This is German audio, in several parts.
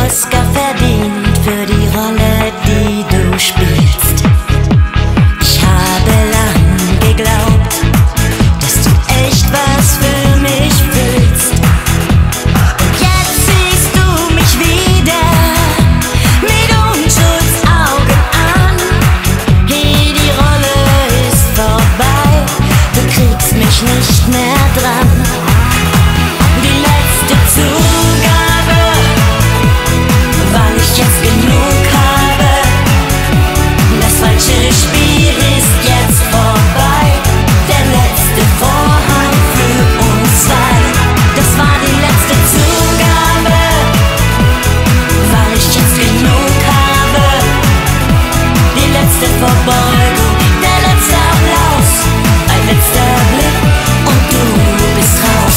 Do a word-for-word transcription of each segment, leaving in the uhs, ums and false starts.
Oscar verdient für die Rolle, die du spielst. Ich habe lang geglaubt, dass du echt was für mich fühlst. Und jetzt siehst du mich wieder mit Unschuldsaugen an. Hey, die Rolle ist vorbei, du kriegst mich nicht mehr dran. Die letzte Zugabe, weil ich jetzt genug habe. Das falsche Spiel ist jetzt vorbei. Der letzte Vorhang für uns zwei. Das war die letzte Zugabe, weil ich jetzt genug habe. Die letzte Verbeugung, der letzte Applaus, ein letzter Blick und du bist raus.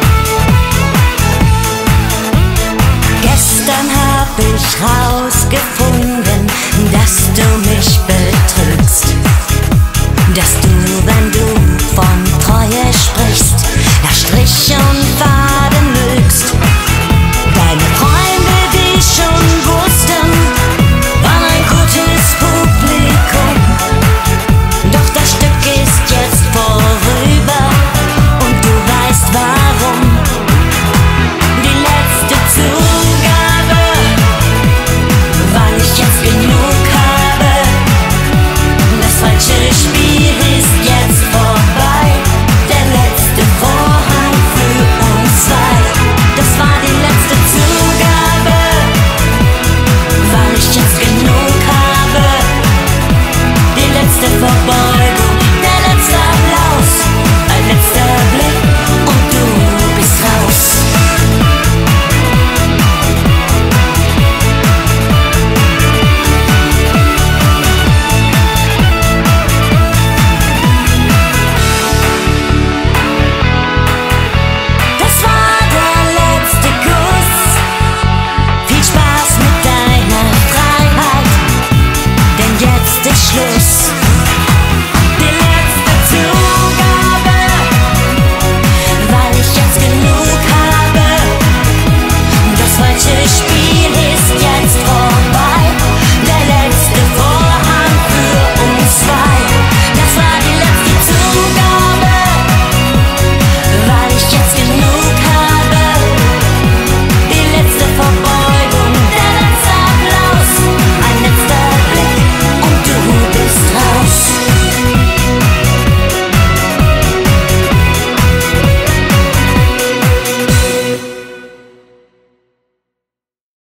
Gestern hab ich rausgefunden,